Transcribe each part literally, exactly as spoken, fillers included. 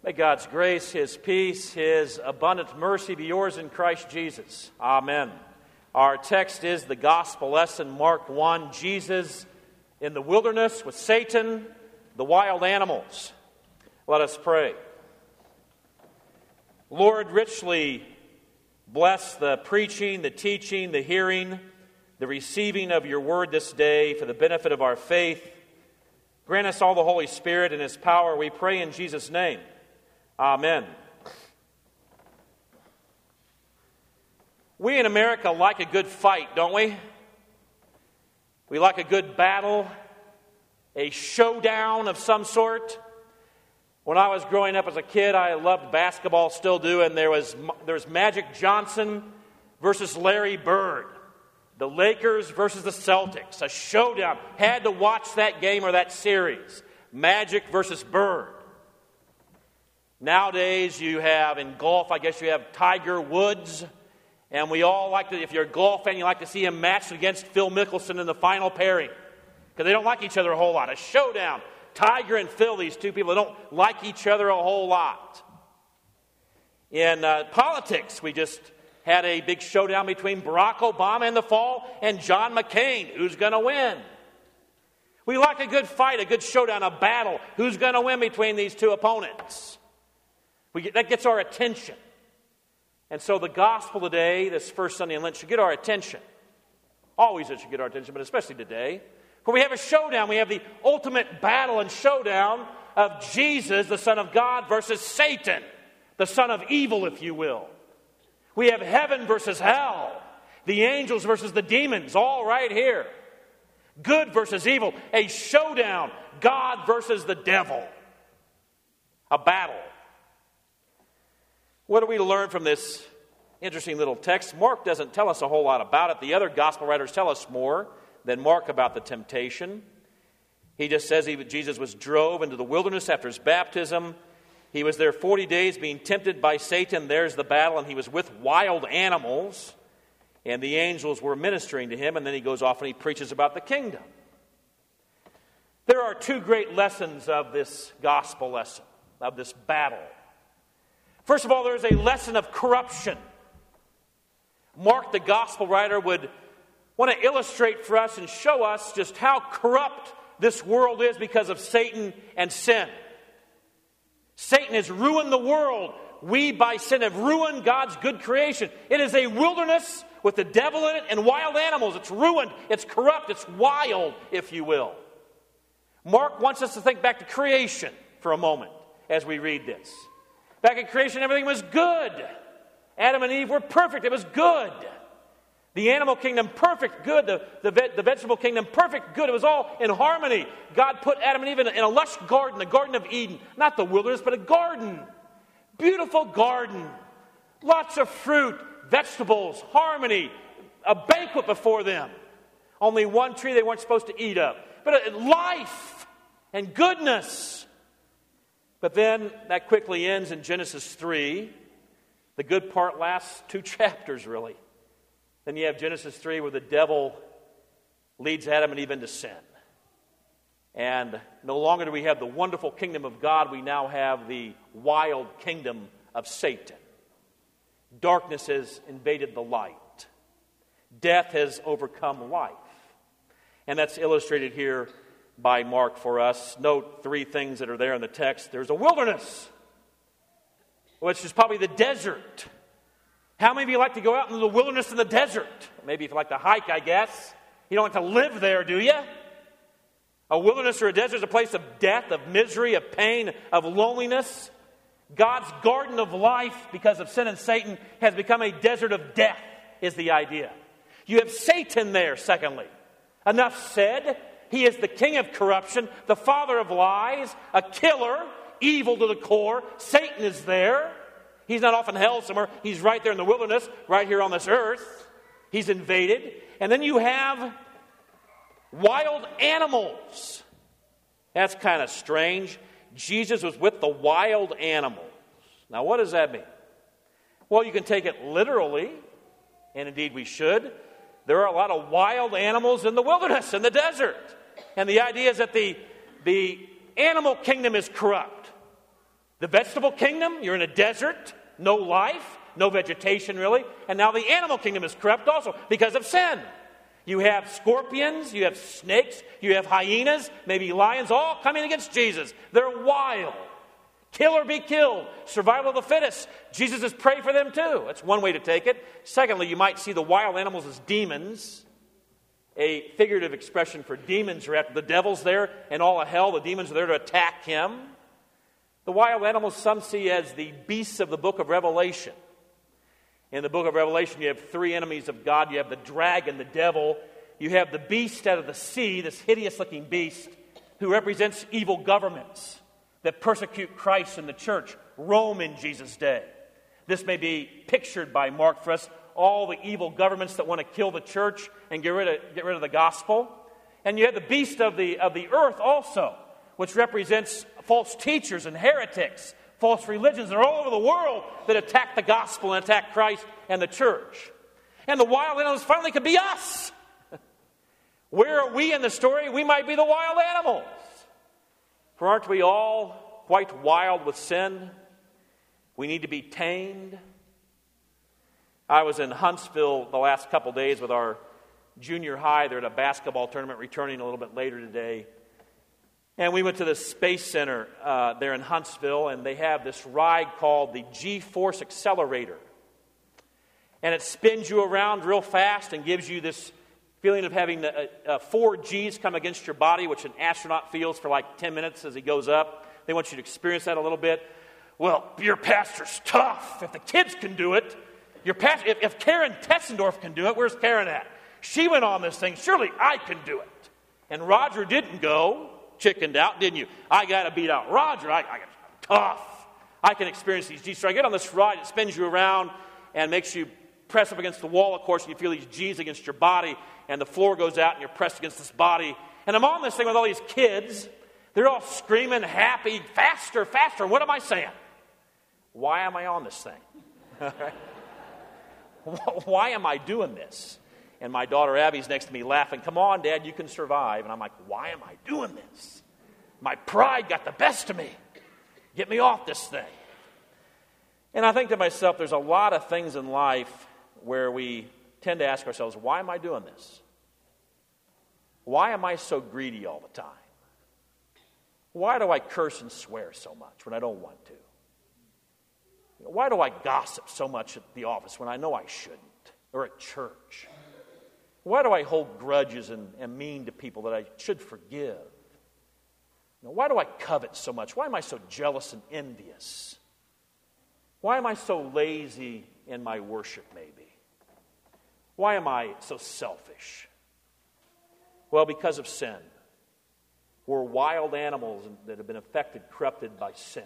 May God's grace, His peace, His abundant mercy be yours in Christ Jesus. Amen. Our text is the gospel lesson, Mark one, Jesus in the wilderness with Satan, the wild animals. Let us pray. Lord, richly bless the preaching, the teaching, the hearing, the receiving of your word this day for the benefit of our faith. Grant us all the Holy Spirit and His power, we pray in Jesus' name. Amen. We in America like a good fight, don't we? We like a good battle, a showdown of some sort. When I was growing up as a kid, I loved basketball, still do, and there was there was Magic Johnson versus Larry Bird. The Lakers versus the Celtics, a showdown. Had to watch that game or that series. Magic versus Bird. Nowadays, you have, in golf, I guess you have Tiger Woods. And we all like to, if you're a golf fan, you like to see him matched against Phil Mickelson in the final pairing. Because they don't like each other a whole lot. A showdown. Tiger and Phil, these two people, they don't like each other a whole lot. In uh, politics, we just had a big showdown between Barack Obama in the fall and John McCain. Who's going to win? We like a good fight, a good showdown, a battle. Who's going to win between these two opponents? We get, that gets our attention. And so the gospel today, this first Sunday in Lent, should get our attention. Always it should get our attention, but especially today. For we have a showdown. We have the ultimate battle and showdown of Jesus, the Son of God, versus Satan, the son of evil, if you will. We have heaven versus hell, the angels versus the demons, all right here. Good versus evil, a showdown, God versus the devil. A battle. What do we learn from this interesting little text? Mark doesn't tell us a whole lot about it. The other gospel writers tell us more than Mark about the temptation. He just says he, Jesus was drove into the wilderness after his baptism. He was there forty days being tempted by Satan. There's the battle, and he was with wild animals, and the angels were ministering to him, and then he goes off and he preaches about the kingdom. There are two great lessons of this gospel lesson, of this battle. First of all, there's a lesson of corruption. Mark, the gospel writer, would want to illustrate for us and show us just how corrupt this world is because of Satan and sin. Satan has ruined the world. We, by sin, have ruined God's good creation. It is a wilderness with the devil in it and wild animals. It's ruined. It's corrupt. It's wild, if you will. Mark wants us to think back to creation for a moment as we read this. Back in creation, everything was good. Adam and Eve were perfect. It was good. The animal kingdom, perfect, good. The, the, ve- the vegetable kingdom, perfect, good. It was all in harmony. God put Adam and Eve in a, in a lush garden, the Garden of Eden. Not the wilderness, but a garden. Beautiful garden. Lots of fruit, vegetables, harmony. A banquet before them. Only one tree they weren't supposed to eat of. But uh, life and goodness. But then that quickly ends in Genesis three. The good part lasts two chapters, really. Then you have Genesis three where the devil leads Adam and Eve into sin. And no longer do we have the wonderful kingdom of God, we now have the wild kingdom of Satan. Darkness has invaded the light. Death has overcome life. And that's illustrated here by Mark for us. Note three things that are there in the text. There's a wilderness, which is probably the desert. How many of you like to go out into the wilderness in the desert? Maybe if you like to hike, I guess. You don't like to live there, do you? A wilderness or a desert is a place of death, of misery, of pain, of loneliness. God's garden of life, because of sin and Satan, has become a desert of death, is the idea. You have Satan there, secondly. Enough said. He is the king of corruption, the father of lies, a killer, evil to the core. Satan is there. He's not off in hell somewhere. He's right there in the wilderness, right here on this earth. He's invaded. And then you have wild animals. That's kind of strange. Jesus was with the wild animals. Now, what does that mean? Well, you can take it literally, and indeed we should. There are a lot of wild animals in the wilderness, in the desert. And the idea is that the, the animal kingdom is corrupt. The vegetable kingdom, you're in a desert, no life, no vegetation really. And now the animal kingdom is corrupt also because of sin. You have scorpions, you have snakes, you have hyenas, maybe lions, all coming against Jesus. They're wild. Kill or be killed. Survival of the fittest. Jesus is prey for them too. That's one way to take it. Secondly, you might see the wild animals as demons. A figurative expression for demons are after the devil's there and all of hell. The demons are there to attack him. The wild animals some see as the beasts of the book of Revelation. In the book of Revelation, you have three enemies of God. You have the dragon, the devil. You have the beast out of the sea, this hideous-looking beast who represents evil governments that persecute Christ and the church, Rome in Jesus' day. This may be pictured by Mark for us, all the evil governments that want to kill the church and get rid of, get rid of the gospel. And you have the beast of the, of the earth also, which represents false teachers and heretics, false religions that are all over the world that attack the gospel and attack Christ and the church. And the wild animals finally could be us. Where are we in the story? We might be the wild animals. For aren't we all quite wild with sin? We need to be tamed. I was in Huntsville the last couple days with our junior high. They're at a basketball tournament, returning a little bit later today. And we went to the Space Center uh, there in Huntsville, and they have this ride called the G-Force Accelerator. And it spins you around real fast and gives you this feeling of having uh, uh, four G's come against your body, which an astronaut feels for like ten minutes as he goes up. They want you to experience that a little bit. Well, your pastor's tough. If the kids can do it, your pastor, if, if Karen Tessendorf can do it, where's Karen at? She went on this thing. Surely I can do it. And Roger didn't go. Chickened out, didn't you? I got to beat out Roger. I, I I'm tough. I can experience these G's. So I get on this ride. It spins you around and makes you press up against the wall, of course, and you feel these G's against your body, and the floor goes out, and you're pressed against this body. And I'm on this thing with all these kids. They're all screaming, happy, faster, faster. What am I saying? Why am I on this thing? Why am I doing this? And my daughter Abby's next to me laughing, come on, Dad, you can survive. And I'm like, why am I doing this? My pride got the best of me. Get me off this thing. And I think to myself, there's a lot of things in life where we tend to ask ourselves, why am I doing this? Why am I so greedy all the time? Why do I curse and swear so much when I don't want to? Why do I gossip so much at the office when I know I shouldn't? Or at church? Why do I hold grudges and am mean to people that I should forgive? You know, why do I covet so much? Why am I so jealous and envious? Why am I so lazy in my worship, maybe? Why am I so selfish? Well, because of sin. We're wild animals that have been affected, corrupted by sin.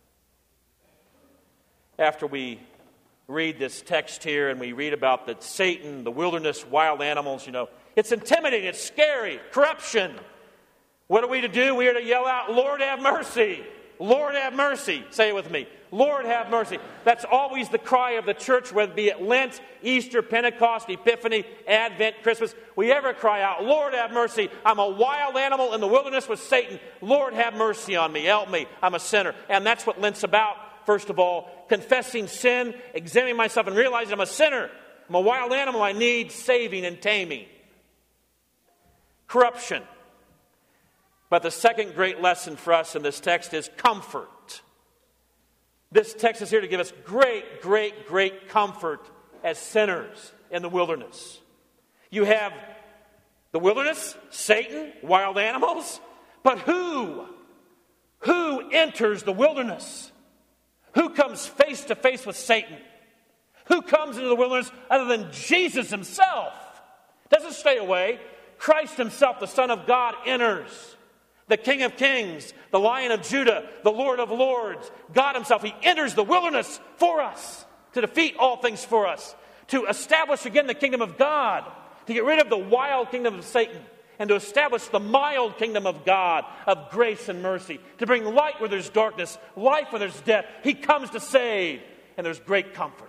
After we read this text here and we read about that Satan, the wilderness, wild animals, you know, it's intimidating, it's scary, corruption. What are we to do? We are to yell out, Lord have mercy, Lord have mercy. Say it with me, Lord have mercy. That's always the cry of the church, whether it be at Lent, Easter, Pentecost, Epiphany, Advent, Christmas. We ever cry out, Lord have mercy, I'm a wild animal in the wilderness with Satan. Lord have mercy on me, help me, I'm a sinner. And that's what Lent's about. First of all, confessing sin, examining myself and realizing I'm a sinner. I'm a wild animal. I need saving and taming. Corruption. But the second great lesson for us in this text is comfort. This text is here to give us great, great, great comfort as sinners in the wilderness. You have the wilderness, Satan, wild animals. But who? Who enters the wilderness? Who comes face to face with Satan? Who comes into the wilderness other than Jesus himself? Doesn't stay away. Christ himself, the Son of God, enters. The King of Kings, the Lion of Judah, the Lord of Lords, God himself. He enters the wilderness for us, to defeat all things for us, to establish again the kingdom of God, to get rid of the wild kingdom of Satan, and to establish the mild kingdom of God, of grace and mercy, to bring light where there's darkness, life where there's death. He comes to save, and there's great comfort.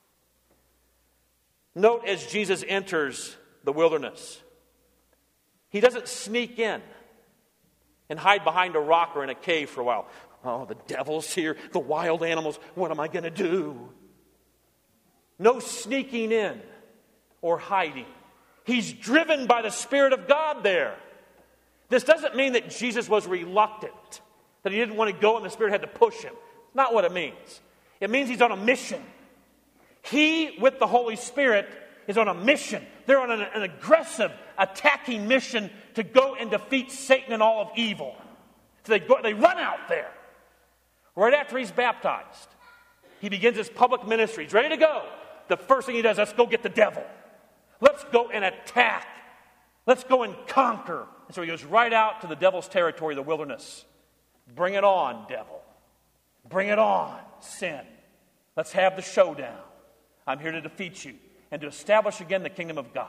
Note as Jesus enters the wilderness, he doesn't sneak in and hide behind a rock or in a cave for a while. Oh, the devil's here, the wild animals, what am I going to do? No sneaking in or hiding. He's driven by the Spirit of God there. This doesn't mean that Jesus was reluctant, that he didn't want to go and the Spirit had to push him. Not what it means. It means he's on a mission. He, with the Holy Spirit, is on a mission. They're on an, an aggressive, attacking mission to go and defeat Satan and all of evil. So they, go, they run out there. Right after he's baptized, he begins his public ministry. He's ready to go. The first thing he does, let's go get the devil. Let's go and attack. Let's go and conquer. And so he goes right out to the devil's territory, the wilderness. Bring it on, devil. Bring it on, sin. Let's have the showdown. I'm here to defeat you and to establish again the kingdom of God.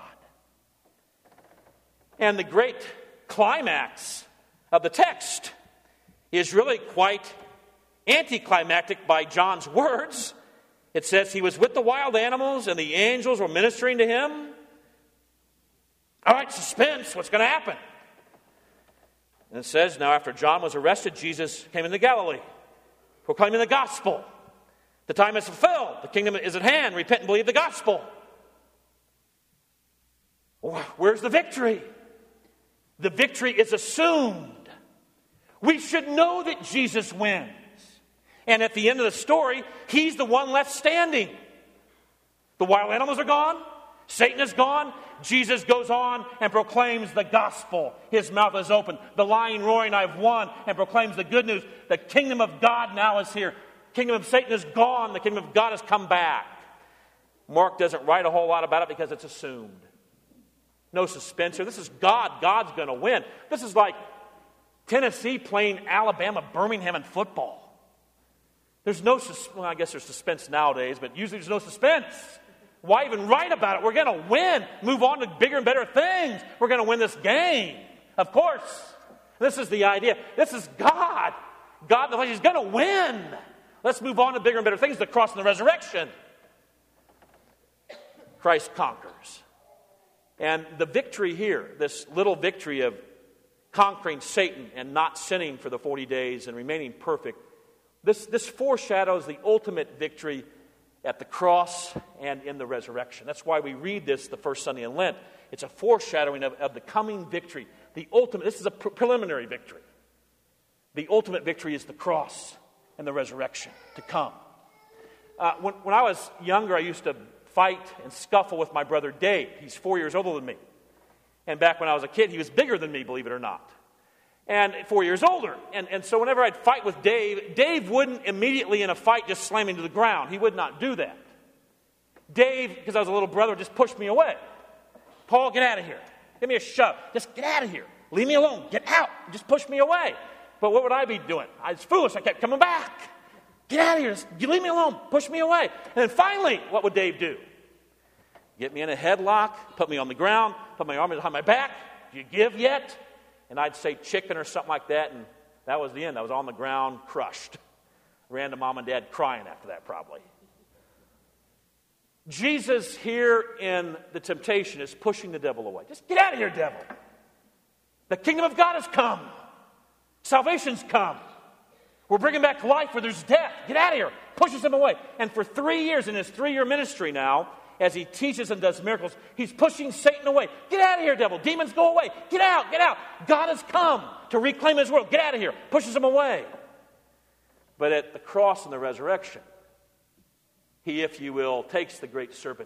And the great climax of the text is really quite anticlimactic by John's words. It says he was with the wild animals and the angels were ministering to him. All right, suspense. What's going to happen? And it says, now after John was arrested, Jesus came into Galilee, proclaiming the gospel. The time is fulfilled. The kingdom is at hand. Repent and believe the gospel. Where's the victory? The victory is assumed. We should know that Jesus wins. And at the end of the story, he's the one left standing. The wild animals are gone. Satan is gone. Jesus goes on and proclaims the gospel. His mouth is open. The lion roaring, I've won, and proclaims the good news. The kingdom of God now is here. The kingdom of Satan is gone. The kingdom of God has come back. Mark doesn't write a whole lot about it because it's assumed. No suspense here. This is God. God's going to win. This is like Tennessee playing Alabama, Birmingham in football. There's no sus- well, I guess there's suspense nowadays, but usually there's no suspense. Why even write about it? We're going to win. Move on to bigger and better things. We're going to win this game. Of course. This is the idea. This is God. God in the flesh. He's going to win. Let's move on to bigger and better things, the cross and the resurrection. Christ conquers. And the victory here, this little victory of conquering Satan and not sinning for the forty days and remaining perfect, this, this foreshadows the ultimate victory at the cross and in the resurrection. That's why we read this the first Sunday in Lent. It's a foreshadowing of, of the coming victory. The ultimate, this is a pre- preliminary victory. The ultimate victory is the cross and the resurrection to come. Uh, when, when I was younger, I used to fight and scuffle with my brother Dave. He's four years older than me. And back when I was a kid, he was bigger than me, believe it or not. And four years older. And, and so whenever I'd fight with Dave, Dave wouldn't immediately in a fight just slam me to the ground. He would not do that. Dave, because I was a little brother, just pushed me away. Paul, get out of here. Give me a shove. Just get out of here. Leave me alone. Get out. Just push me away. But what would I be doing? I was foolish. I kept coming back. Get out of here. Just leave me alone. Push me away. And then finally, what would Dave do? Get me in a headlock, put me on the ground, put my arm behind my back. Do you give yet? And I'd say chicken or something like that, and that was the end. I was on the ground, crushed. Ran to mom and dad crying after that, probably. Jesus here in the temptation is pushing the devil away. Just get out of here, devil. The kingdom of God has come. Salvation's come. We're bringing back life where there's death. Get out of here. Pushes him away. And for three years in his three-year ministry now, as he teaches and does miracles, he's pushing Satan away. Get out of here, devil. Demons, go away. Get out, get out. God has come to reclaim his world. Get out of here. Pushes him away. But at the cross and the resurrection, he, if you will, takes the great serpent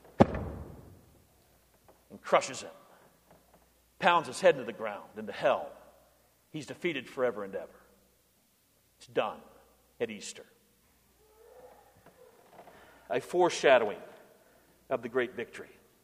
and crushes him. Pounds his head into the ground, into hell. He's defeated forever and ever. It's done at Easter. A foreshadowing of the great victory.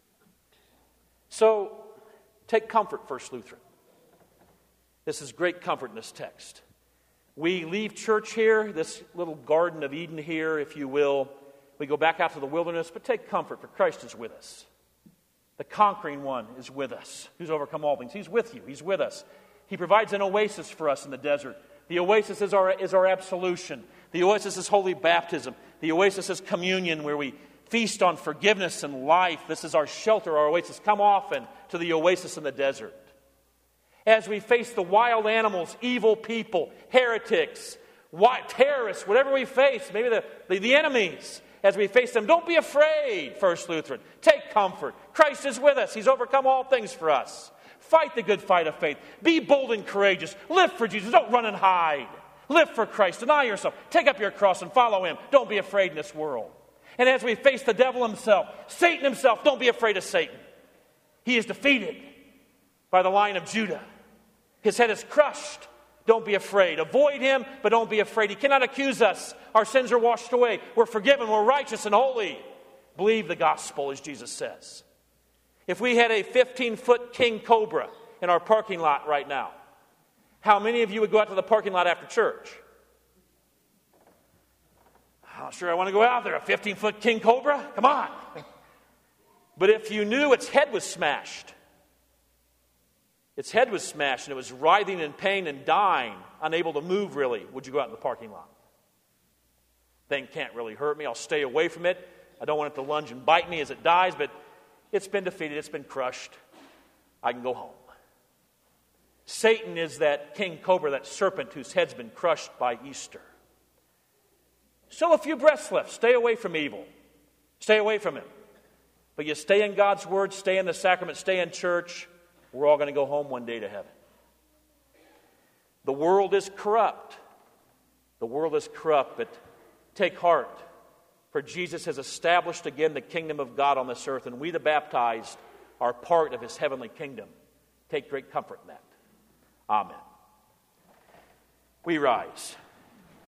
So, take comfort, First Lutheran. This is great comfort in this text. We leave church here, this little Garden of Eden here, if you will. We go back out to the wilderness, but take comfort, for Christ is with us. The conquering one is with us, who's overcome all things. He's with you. He's with us. He provides an oasis for us in the desert. The oasis is our, is our absolution. The oasis is holy baptism. The oasis is communion, where we feast on forgiveness and life. This is our shelter, our oasis. Come often to the oasis in the desert. As we face the wild animals, evil people, heretics, why, terrorists, whatever we face, maybe the, the, the enemies, as we face them, don't be afraid, First Lutheran. Take comfort. Christ is with us. He's overcome all things for us. Fight the good fight of faith. Be bold and courageous. Live for Jesus. Don't run and hide. Live for Christ. Deny yourself. Take up your cross and follow him. Don't be afraid in this world. And as we face the devil himself, Satan himself, don't be afraid of Satan. He is defeated by the Lion of Judah. His head is crushed. Don't be afraid. Avoid him, but don't be afraid. He cannot accuse us. Our sins are washed away. We're forgiven. We're righteous and holy. Believe the gospel, as Jesus says. If we had a fifteen-foot king cobra in our parking lot right now, how many of you would go out to the parking lot after church? I'm not sure I want to go out there. A fifteen-foot king cobra? Come on. But if you knew its head was smashed, its head was smashed and it was writhing in pain and dying, unable to move really, would you go out in the parking lot? Thing can't really hurt me. I'll stay away from it. I don't want it to lunge and bite me as it dies, but it's been defeated. It's been crushed. I can go home. Satan is that king cobra, that serpent whose head's been crushed by Easter. Still a few breaths left. Stay away from evil. Stay away from him. But you stay in God's word, stay in the sacrament, stay in church. We're all going to go home one day to heaven. The world is corrupt. The world is corrupt, but take heart, for Jesus has established again the kingdom of God on this earth, and we, the baptized, are part of his heavenly kingdom. Take great comfort in that. Amen. We rise.